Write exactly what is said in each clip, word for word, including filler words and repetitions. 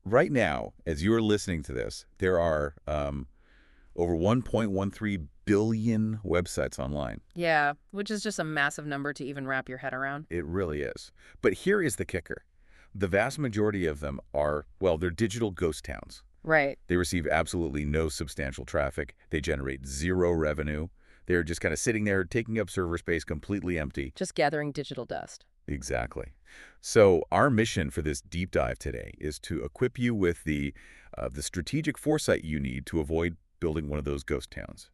right now, as you're listening to this, there are um, over one point one three billion websites online. Yeah, which is just a massive number to even wrap your head around. It really is. But here is the kicker. The vast majority of them are, well, they're digital ghost towns. Right. They receive absolutely no substantial traffic. They generate zero revenue. They're just kind of sitting there, taking up server space, completely empty. Just gathering digital dust. Exactly. So our mission for this deep dive today is to equip you with the, uh, the strategic foresight you need to avoid building one of those ghost towns.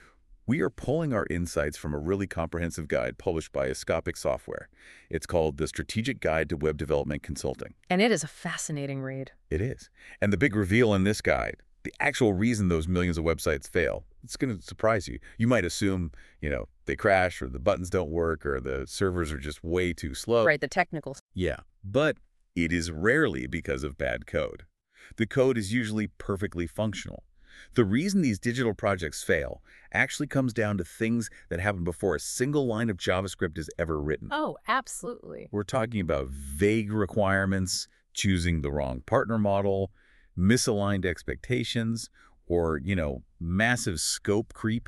We are pulling our insights from a really comprehensive guide published by Escopic Software. It's called The Strategic Guide to Web Development Consulting. And it is a fascinating read. It is. And the big reveal in this guide, the actual reason those millions of websites fail, it's going to surprise you. You might assume, you know, they crash or the buttons don't work or the servers are just way too slow. Right, the technical. Yeah, but it is rarely because of bad code. The code is usually perfectly functional. The reason these digital projects fail actually comes down to things that happen before a single line of JavaScript is ever written. Oh, absolutely. We're talking about vague requirements, choosing the wrong partner model, misaligned expectations, or, you know, massive scope creep.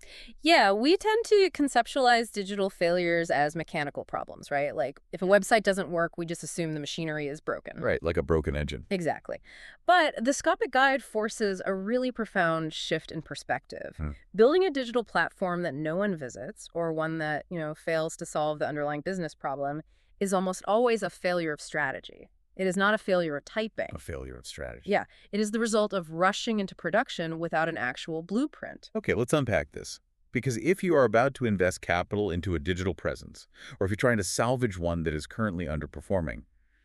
Yeah, we tend to conceptualize digital failures as mechanical problems, right? Like, if a website doesn't work, we just assume the machinery is broken. Right, like a broken engine. Exactly. But the Scopic Guide forces a really profound shift in perspective. Hmm. Building a digital platform that no one visits, or one that, you know, fails to solve the underlying business problem, is almost always a failure of strategy. It is not a failure of typing. A failure of strategy. Yeah, it is the result of rushing into production without an actual blueprint. Okay, let's unpack this. Because if you are about to invest capital into a digital presence, or if you're trying to salvage one that is currently underperforming,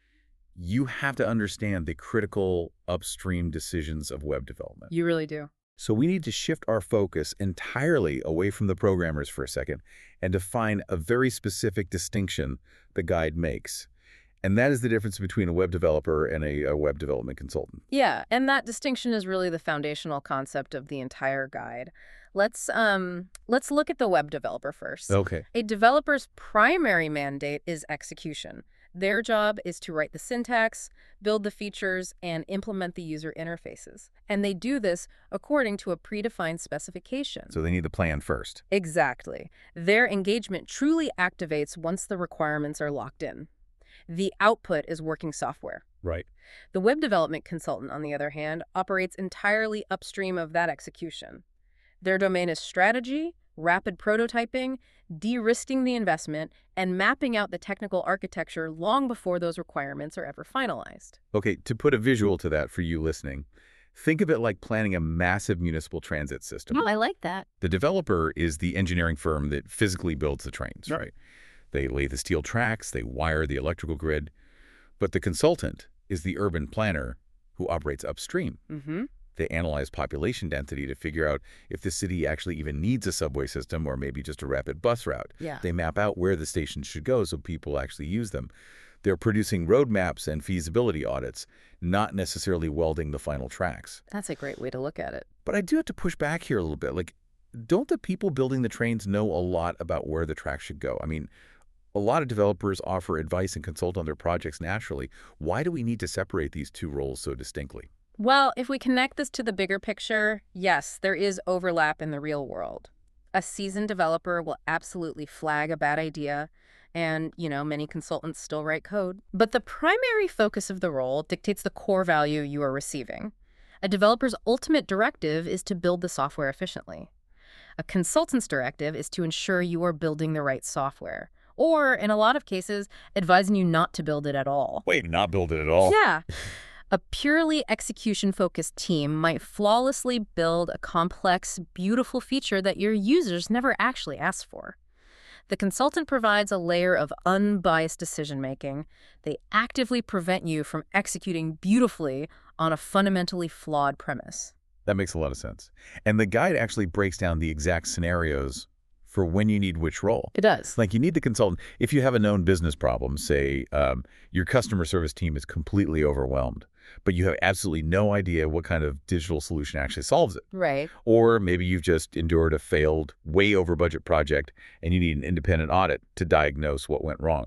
you have to understand the critical upstream decisions of web development. You really do. So we need to shift our focus entirely away from the programmers for a second and define a very specific distinction the guide makes. And that is the difference between a web developer and a, a web development consultant. Yeah, and that distinction is really the foundational concept of the entire guide. Let's um let's look at the web developer first. Okay. A developer's primary mandate is execution. Their job is to write the syntax, build the features, and implement the user interfaces. And they do this according to a predefined specification. So they need the plan first. Exactly. Their engagement truly activates once the requirements are locked in. The output is working software. Right. The web development consultant, on the other hand, operates entirely upstream of that execution. Their domain is strategy, rapid prototyping, de-risking the investment, and mapping out the technical architecture long before those requirements are ever finalized. Okay, to put a visual to that for you listening, think of it like planning a massive municipal transit system. I like that. The developer is the engineering firm that physically builds the trains, right? They lay the steel tracks, they wire the electrical grid. But the consultant is the urban planner who operates upstream. Mm-hmm. They analyze population density to figure out if the city actually even needs a subway system or maybe just a rapid bus route. Yeah. They map out where the stations should go so people actually use them. They're producing roadmaps and feasibility audits, not necessarily welding the final tracks. That's a great way to look at it. But I do have to push back here a little bit. Like, don't the people building the trains know a lot about where the tracks should go? I mean, a lot of developers offer advice and consult on their projects naturally. Why do we need to separate these two roles so distinctly? Well, if we connect this to the bigger picture, yes, there is overlap in the real world. A seasoned developer will absolutely flag a bad idea, and, you know, many consultants still write code. But the primary focus of the role dictates the core value you are receiving. A developer's ultimate directive is to build the software efficiently. A consultant's directive is to ensure you are building the right software, or, in a lot of cases, advising you not to build it at all. Wait, not build it at all? Yeah. A purely execution-focused team might flawlessly build a complex, beautiful feature that your users never actually asked for. The consultant provides a layer of unbiased decision-making. They actively prevent you from executing beautifully on a fundamentally flawed premise. That makes a lot of sense. And the guide actually breaks down the exact scenarios for when you need which role. It does. Like, you need the consultant. If you have a known business problem, say um, your customer service team is completely overwhelmed, but you have absolutely no idea what kind of digital solution actually solves it. Right. Or maybe you've just endured a failed, way over budget project and you need an independent audit to diagnose what went wrong.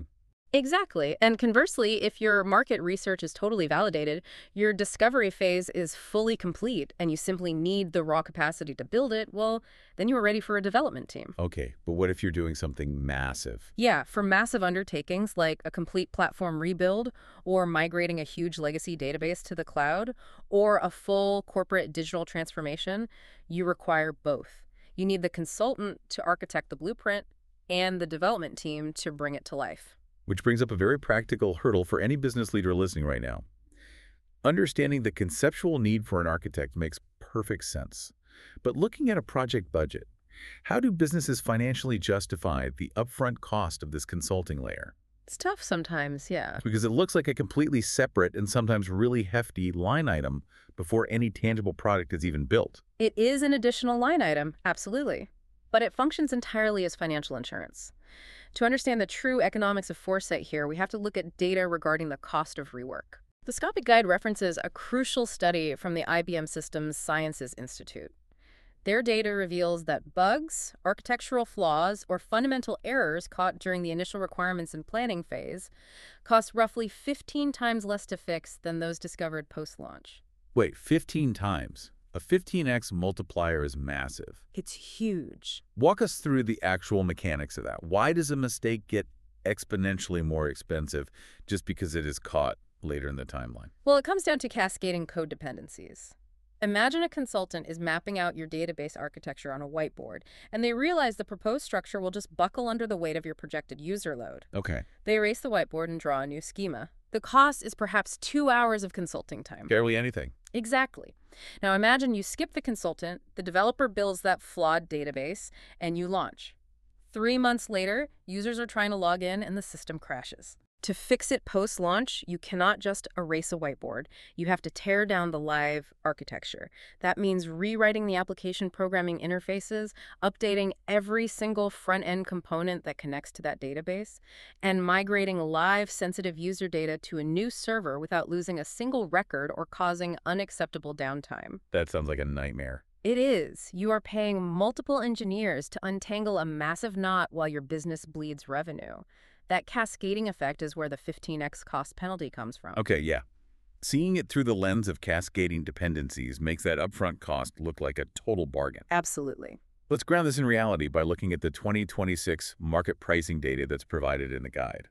Exactly. And conversely, if your market research is totally validated, your discovery phase is fully complete, and you simply need the raw capacity to build it, well, then you are ready for a development team. Okay, but what if you're doing something massive? Yeah, for massive undertakings like a complete platform rebuild, or migrating a huge legacy database to the cloud, or a full corporate digital transformation, you require both. You need the consultant to architect the blueprint and the development team to bring it to life. Which brings up a very practical hurdle for any business leader listening right now. Understanding the conceptual need for an architect makes perfect sense. But looking at a project budget, how do businesses financially justify the upfront cost of this consulting layer? It's tough sometimes, yeah. Because it looks like a completely separate and sometimes really hefty line item before any tangible product is even built. It is an additional line item, absolutely. But it functions entirely as financial insurance. To understand the true economics of foresight here, we have to look at data regarding the cost of rework. The Scopic Guide references a crucial study from the I B M Systems Sciences Institute. Their data reveals that bugs, architectural flaws, or fundamental errors caught during the initial requirements and planning phase cost roughly fifteen times less to fix than those discovered post-launch. Wait, fifteen times? A fifteen x multiplier is massive. It's huge. Walk us through the actual mechanics of that. Why does a mistake get exponentially more expensive just because it is caught later in the timeline? Well, it comes down to cascading code dependencies. Imagine a consultant is mapping out your database architecture on a whiteboard, and they realize the proposed structure will just buckle under the weight of your projected user load. Okay. They erase the whiteboard and draw a new schema. The cost is perhaps two hours of consulting time. Barely anything. Exactly. Now imagine you skip the consultant, the developer builds that flawed database, and you launch. Three months later, users are trying to log in and the system crashes. To fix it post-launch, you cannot just erase a whiteboard. You have to tear down the live architecture. That means rewriting the application programming interfaces, updating every single front-end component that connects to that database, and migrating live sensitive user data to a new server without losing a single record or causing unacceptable downtime. That sounds like a nightmare. It is. You are paying multiple engineers to untangle a massive knot while your business bleeds revenue. That cascading effect is where the fifteen x cost penalty comes from. Okay, yeah. Seeing it through the lens of cascading dependencies makes that upfront cost look like a total bargain. Absolutely. Let's ground this in reality by looking at the twenty twenty-six market pricing data that's provided in the guide.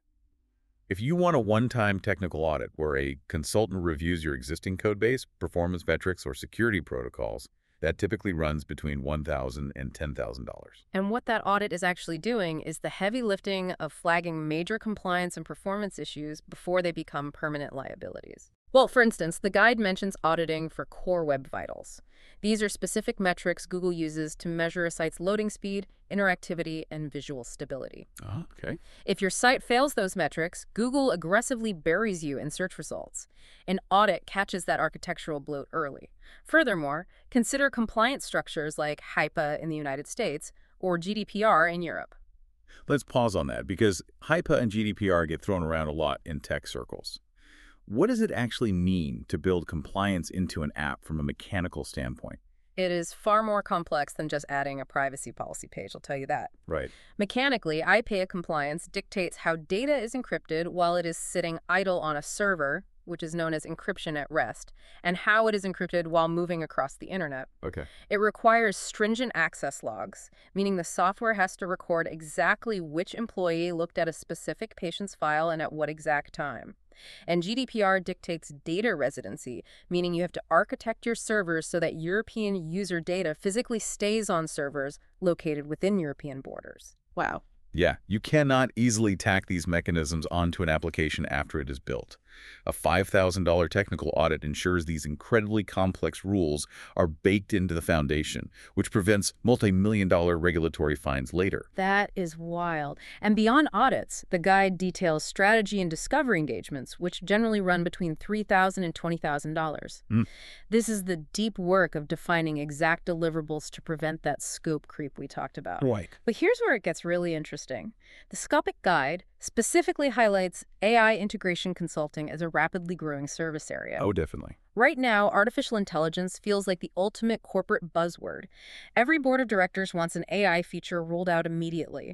If you want a one-time technical audit where a consultant reviews your existing code base, performance metrics, or security protocols, that typically runs between one thousand dollars and ten thousand dollars. And what that audit is actually doing is the heavy lifting of flagging major compliance and performance issues before they become permanent liabilities. Well, for instance, the guide mentions auditing for core web vitals. These are specific metrics Google uses to measure a site's loading speed, interactivity, and visual stability. Oh, okay. If your site fails those metrics, Google aggressively buries you in search results. An audit catches that architectural bloat early. Furthermore, consider compliance structures like HIPAA in the United States or G D P R in Europe. Let's pause on that because HIPAA and G D P R get thrown around a lot in tech circles. What does it actually mean to build compliance into an app from a mechanical standpoint? It is far more complex than just adding a privacy policy page, I'll tell you that. Right. Mechanically, I P A compliance dictates how data is encrypted while it is sitting idle on a server, which is known as encryption at rest, and how it is encrypted while moving across the internet. Okay. It requires stringent access logs, meaning the software has to record exactly which employee looked at a specific patient's file and at what exact time. And G D P R dictates data residency, meaning you have to architect your servers so that European user data physically stays on servers located within European borders. Wow. Yeah, you cannot easily tack these mechanisms onto an application after it is built. A five thousand dollar technical audit ensures these incredibly complex rules are baked into the foundation, which prevents multi-million dollar regulatory fines later. That is wild. And beyond audits, the guide details strategy and discovery engagements, which generally run between three thousand dollars and twenty thousand dollars. Mm. This is the deep work of defining exact deliverables to prevent that scope creep we talked about. Right. But here's where it gets really interesting. The Scopic Guide specifically highlights A I integration consulting as a rapidly growing service area. Oh, definitely. Right now, artificial intelligence feels like the ultimate corporate buzzword. Every board of directors wants an A I feature rolled out immediately.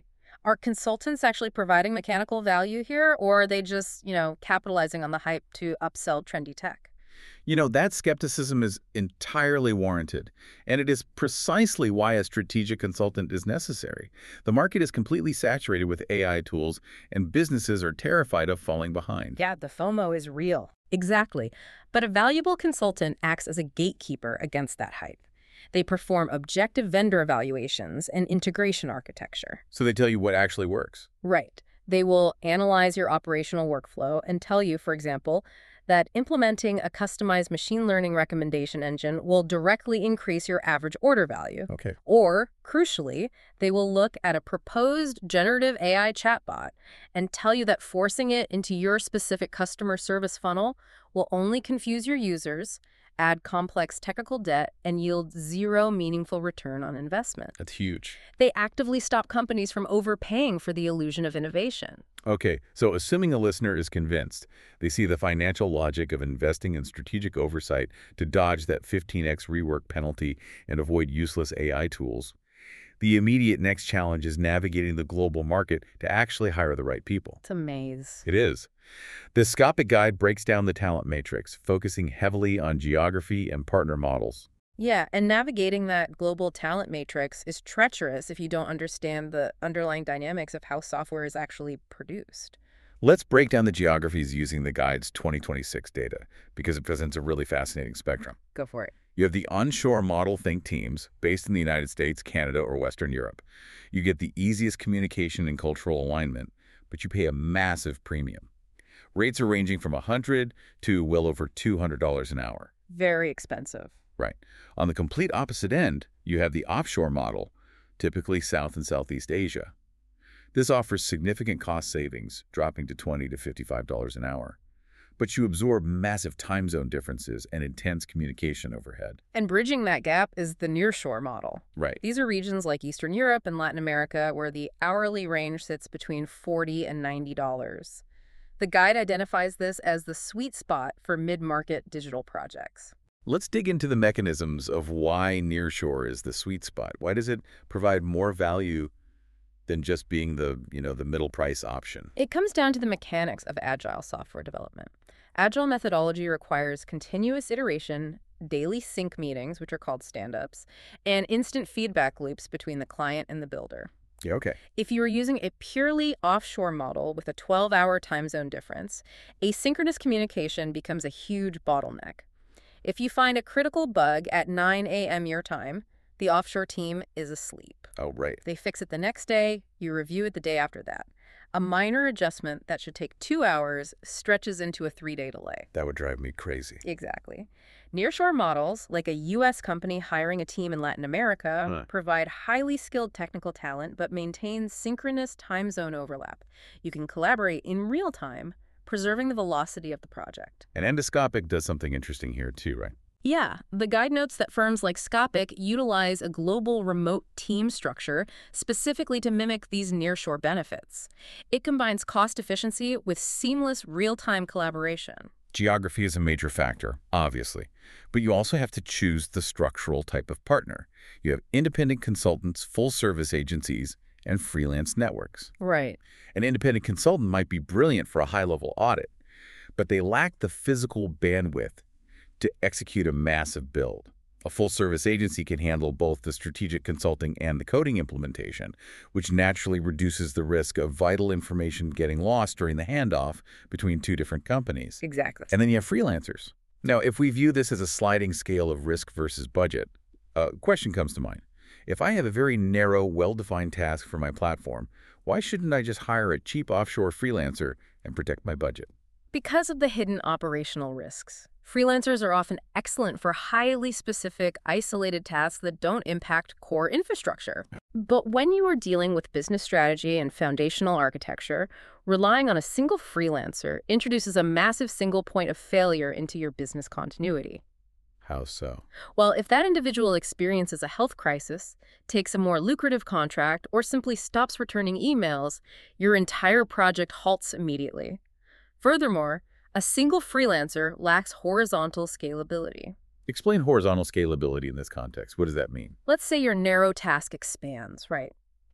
Are consultants actually providing mechanical value here, or are they just, you know, capitalizing on the hype to upsell trendy tech? You know, that skepticism is entirely warranted, and it is precisely why a strategic consultant is necessary. The market is completely saturated with A I tools, and businesses are terrified of falling behind. Yeah, the FOMO is real. Exactly. But a valuable consultant acts as a gatekeeper against that hype. They perform objective vendor evaluations and integration architecture. So they tell you what actually works. Right. They will analyze your operational workflow and tell you, for example, that implementing a customized machine learning recommendation engine will directly increase your average order value. Okay. Or, crucially, they will look at a proposed generative A I chatbot and tell you that forcing it into your specific customer service funnel will only confuse your users, add complex technical debt, and yield zero meaningful return on investment. That's huge. They actively stop companies from overpaying for the illusion of innovation. Okay, so assuming a listener is convinced, they see the financial logic of investing in strategic oversight to dodge that fifteen x rework penalty and avoid useless A I tools, the immediate next challenge is navigating the global market to actually hire the right people. It's a maze. It is. The Scopic Guide breaks down the talent matrix, focusing heavily on geography and partner models. Yeah, and navigating that global talent matrix is treacherous if you don't understand the underlying dynamics of how software is actually produced. Let's break down the geographies using the Guide's twenty twenty-six data, because it presents a really fascinating spectrum. Go for it. You have the onshore model think teams based in the United States, Canada, or Western Europe. You get the easiest communication and cultural alignment, but you pay a massive premium. Rates are ranging from one hundred dollars to well over two hundred dollars an hour. Very expensive. Right. On the complete opposite end, you have the offshore model, typically South and Southeast Asia. This offers significant cost savings, dropping to twenty to fifty-five dollars an hour. But you absorb massive time zone differences and intense communication overhead. And bridging that gap is the nearshore model. Right. These are regions like Eastern Europe and Latin America where the hourly range sits between forty dollars and ninety dollars. The Guide identifies this as the sweet spot for mid-market digital projects. Let's dig into the mechanisms of why nearshore is the sweet spot. Why does it provide more value than just being the, you know, the middle price option? It comes down to the mechanics of agile software development. Agile methodology requires continuous iteration, daily sync meetings, which are called stand-ups, and instant feedback loops between the client and the builder. Yeah, okay. If you are using a purely offshore model with a twelve hour time zone difference, asynchronous communication becomes a huge bottleneck. If you find a critical bug at nine a m your time, the offshore team is asleep. Oh, right. They fix it the next day, you review it the day after that. A minor adjustment that should take two hours stretches into a three-day delay. That would drive me crazy. Exactly. Nearshore models, like a U S company hiring a team in Latin America, Huh. provide highly skilled technical talent but maintain synchronous time zone overlap. You can collaborate in real time, preserving the velocity of the project. And Endoscopic does something interesting here too, right? Yeah, the guide notes that firms like Scopic utilize a global remote team structure specifically to mimic these nearshore benefits. It combines cost efficiency with seamless real-time collaboration. Geography is a major factor, obviously, but you also have to choose the structural type of partner. You have independent consultants, full-service agencies, and freelance networks. Right. An independent consultant might be brilliant for a high-level audit, but they lack the physical bandwidth to execute a massive build. A full-service agency can handle both the strategic consulting and the coding implementation, which naturally reduces the risk of vital information getting lost during the handoff between two different companies. Exactly. And then you have freelancers. Now, if we view this as a sliding scale of risk versus budget, a question comes to mind. If I have a very narrow, well-defined task for my platform, why shouldn't I just hire a cheap offshore freelancer and protect my budget? Because of the hidden operational risks. Freelancers are often excellent for highly specific, isolated tasks that don't impact core infrastructure. But when you are dealing with business strategy and foundational architecture, relying on a single freelancer introduces a massive single point of failure into your business continuity. How so? Well, if that individual experiences a health crisis, takes a more lucrative contract, or simply stops returning emails, your entire project halts immediately. Furthermore, a single freelancer lacks horizontal scalability. Explain horizontal scalability in this context. What does that mean? Let's say your narrow task expands, right?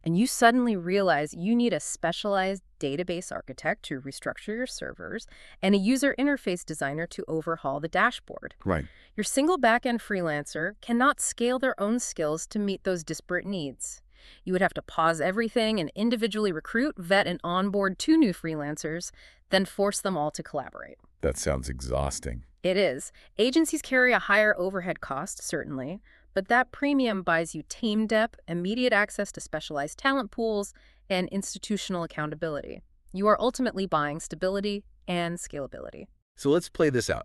And you suddenly realize you need a specialized database architect to restructure your servers and a user interface designer to overhaul the dashboard. Right. Your single backend freelancer cannot scale their own skills to meet those disparate needs. You would have to pause everything and individually recruit, vet, and onboard two new freelancers, then force them all to collaborate. That sounds exhausting. It is. Agencies carry a higher overhead cost, certainly, but that premium buys you team depth, immediate access to specialized talent pools, and institutional accountability. You are ultimately buying stability and scalability. So let's play this out.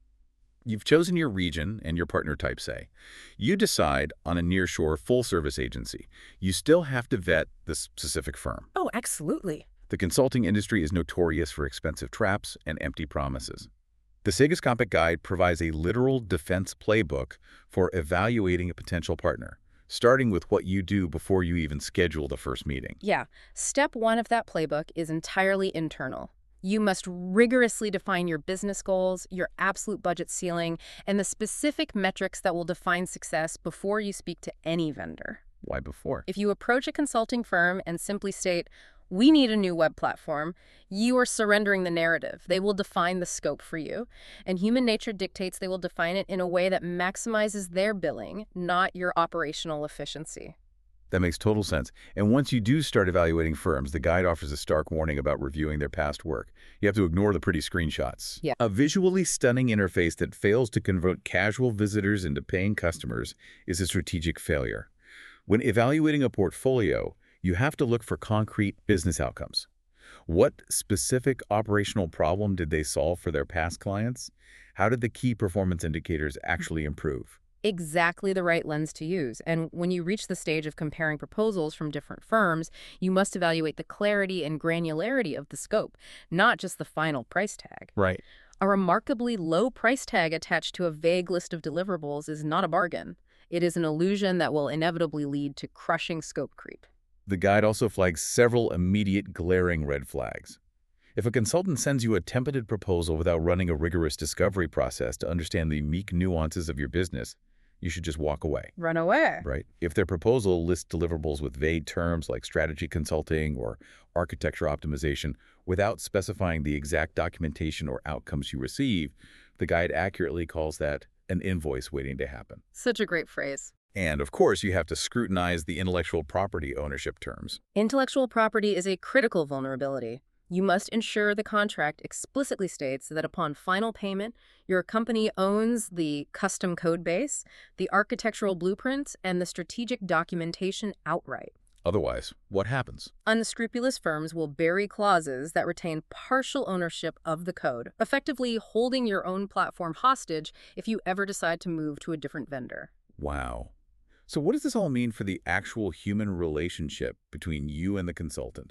You've chosen your region and your partner type, say. You decide on a nearshore full-service agency. You still have to vet the specific firm. Oh, absolutely. The consulting industry is notorious for expensive traps and empty promises. The Segascopic Guide provides a literal defense playbook for evaluating a potential partner, starting with what you do before you even schedule the first meeting. Yeah. Step one of that playbook is entirely internal. You must rigorously define your business goals, your absolute budget ceiling, and the specific metrics that will define success before you speak to any vendor. Why before? If you approach a consulting firm and simply state, "We need a new web platform," you are surrendering the narrative. They will define the scope for you, and human nature dictates they will define it in a way that maximizes their billing, not your operational efficiency. That makes total sense. And once you do start evaluating firms, the guide offers a stark warning about reviewing their past work. You have to ignore the pretty screenshots. Yeah. A visually stunning interface that fails to convert casual visitors into paying customers is a strategic failure. When evaluating a portfolio, you have to look for concrete business outcomes. What specific operational problem did they solve for their past clients? How did the key performance indicators actually improve? Exactly the right lens to use. And when you reach the stage of comparing proposals from different firms, you must evaluate the clarity and granularity of the scope, not just the final price tag. Right. A remarkably low price tag attached to a vague list of deliverables is not a bargain. It is an illusion that will inevitably lead to crushing scope creep. The guide also flags several immediate glaring red flags. If a consultant sends you a templated proposal without running a rigorous discovery process to understand the unique nuances of your business, you should just walk away. Run away. Right. If their proposal lists deliverables with vague terms like strategy consulting or architecture optimization without specifying the exact documentation or outcomes you receive, the guide accurately calls that an invoice waiting to happen. Such a great phrase. And, of course, you have to scrutinize the intellectual property ownership terms. Intellectual property is a critical vulnerability. You must ensure the contract explicitly states that upon final payment, your company owns the custom code base, the architectural blueprints, and the strategic documentation outright. Otherwise, what happens? Unscrupulous firms will bury clauses that retain partial ownership of the code, effectively holding your own platform hostage if you ever decide to move to a different vendor. Wow. So what does this all mean for the actual human relationship between you and the consultant?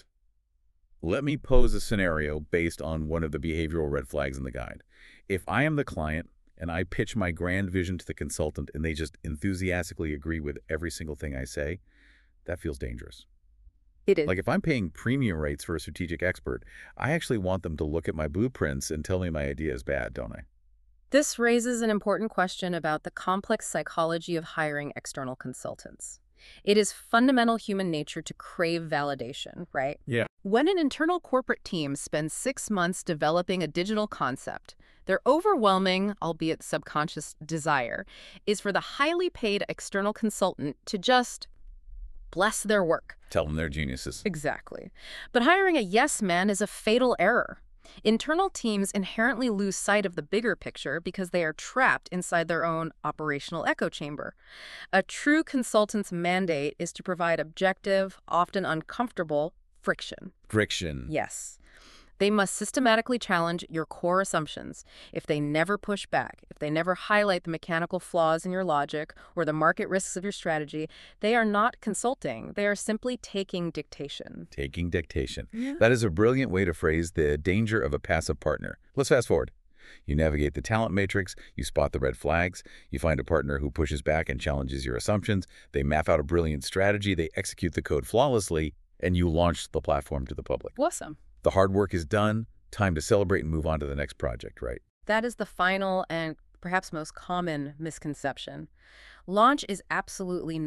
Let me pose a scenario based on one of the behavioral red flags in the guide. If I am the client and I pitch my grand vision to the consultant and they just enthusiastically agree with every single thing I say, that feels dangerous. It is. Like if I'm paying premium rates for a strategic expert, I actually want them to look at my blueprints and tell me my idea is bad, don't I? This raises an important question about the complex psychology of hiring external consultants. It is fundamental human nature to crave validation, right? Yeah. When an internal corporate team spends six months developing a digital concept, their overwhelming, albeit subconscious, desire is for the highly paid external consultant to just bless their work. Tell them they're geniuses. Exactly. But hiring a yes man is a fatal error. Internal teams inherently lose sight of the bigger picture because they are trapped inside their own operational echo chamber. A true consultant's mandate is to provide objective, often uncomfortable, friction. Friction. Yes. They must systematically challenge your core assumptions. If they never push back, if they never highlight the mechanical flaws in your logic or the market risks of your strategy, they are not consulting. They are simply taking dictation. Taking dictation. Yeah. That is a brilliant way to phrase the danger of a passive partner. Let's fast forward. You navigate the talent matrix, you spot the red flags, you find a partner who pushes back and challenges your assumptions, they map out a brilliant strategy, they execute the code flawlessly, and you launch the platform to the public. Awesome. The hard work is done, time to celebrate and move on to the next project, right? That is the final and perhaps most common misconception. Launch is absolutely not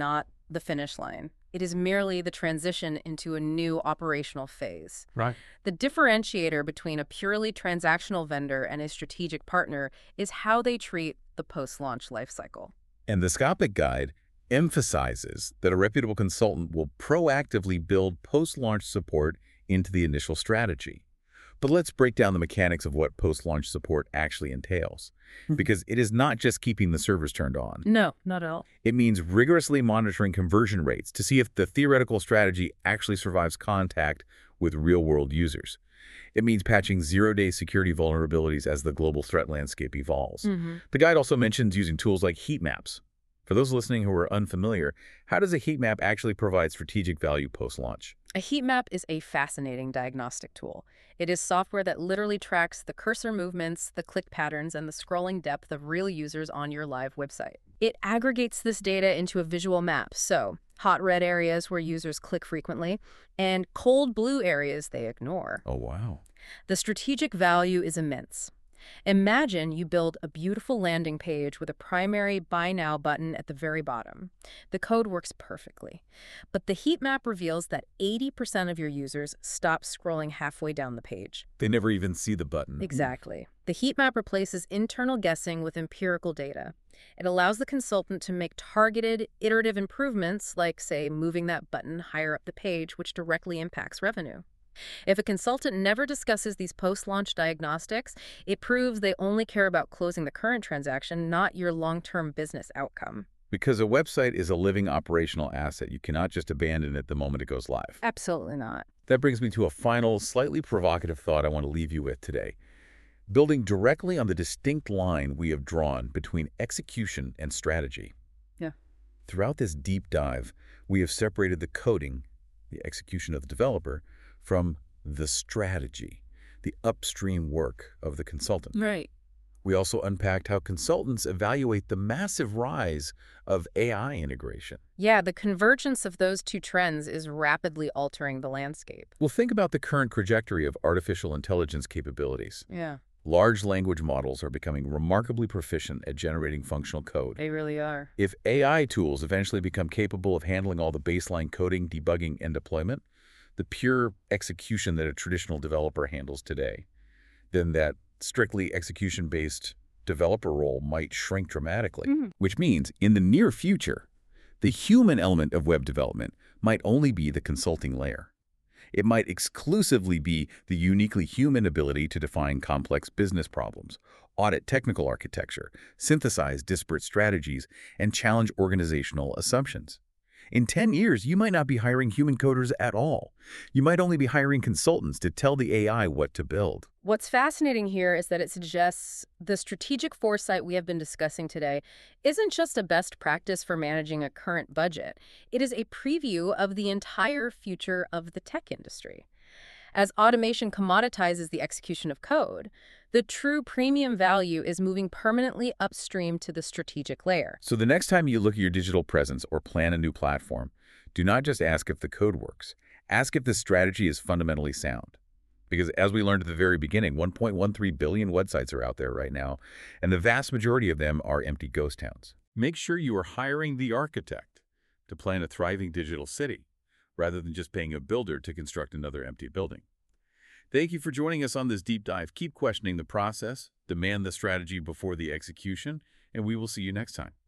the finish line. It is merely the transition into a new operational phase. Right. The differentiator between a purely transactional vendor and a strategic partner is how they treat the post-launch lifecycle. And the Scopic Guide emphasizes that a reputable consultant will proactively build post-launch support into the initial strategy. But let's break down the mechanics of what post-launch support actually entails, because it is not just keeping the servers turned on. No, not at all. It means rigorously monitoring conversion rates to see if the theoretical strategy actually survives contact with real-world users. It means patching zero-day security vulnerabilities as the global threat landscape evolves. Mm-hmm. The guide also mentions using tools like heat maps. For those listening who are unfamiliar, how does a heat map actually provide strategic value post-launch? A heat map is a fascinating diagnostic tool. It is software that literally tracks the cursor movements, the click patterns, and the scrolling depth of real users on your live website. It aggregates this data into a visual map, so hot red areas where users click frequently, and cold blue areas they ignore. Oh, wow. The strategic value is immense. Imagine you build a beautiful landing page with a primary Buy Now button at the very bottom. The code works perfectly. But the heat map reveals that eighty percent of your users stop scrolling halfway down the page. They never even see the button. Exactly. The heat map replaces internal guessing with empirical data. It allows the consultant to make targeted, iterative improvements, like, say, moving that button higher up the page, which directly impacts revenue. If a consultant never discusses these post-launch diagnostics, it proves they only care about closing the current transaction, not your long-term business outcome. Because a website is a living operational asset. You cannot just abandon it the moment it goes live. Absolutely not. That brings me to a final, slightly provocative thought I want to leave you with today. Building directly on the distinct line we have drawn between execution and strategy. Yeah. Throughout this deep dive, we have separated the coding, the execution of the developer, from the strategy, the upstream work of the consultant. Right. We also unpacked how consultants evaluate the massive rise of A I integration. Yeah, the convergence of those two trends is rapidly altering the landscape. Well, think about the current trajectory of artificial intelligence capabilities. Yeah, Large language models are becoming remarkably proficient at generating functional code. they really are. If A I tools eventually become capable of handling all the baseline coding, debugging, and deployment, the pure execution that a traditional developer handles today, then that strictly execution-based developer role might shrink dramatically. Mm-hmm. Which means, in the near future, the human element of web development might only be the consulting layer. It might exclusively be the uniquely human ability to define complex business problems, audit technical architecture, synthesize disparate strategies, and challenge organizational assumptions. In ten years, you might not be hiring human coders at all. You might only be hiring consultants to tell the A I what to build. What's fascinating here is that it suggests the strategic foresight we have been discussing today isn't just a best practice for managing a current budget. It is a preview of the entire future of the tech industry. As automation commoditizes the execution of code, the true premium value is moving permanently upstream to the strategic layer. So the next time you look at your digital presence or plan a new platform, do not just ask if the code works. Ask if the strategy is fundamentally sound. Because as we learned at the very beginning, one point one three billion websites are out there right now, and the vast majority of them are empty ghost towns. Make sure you are hiring the architect to plan a thriving digital city, rather than just paying a builder to construct another empty building. Thank you for joining us on this deep dive. Keep questioning the process, demand the strategy before the execution, and we will see you next time.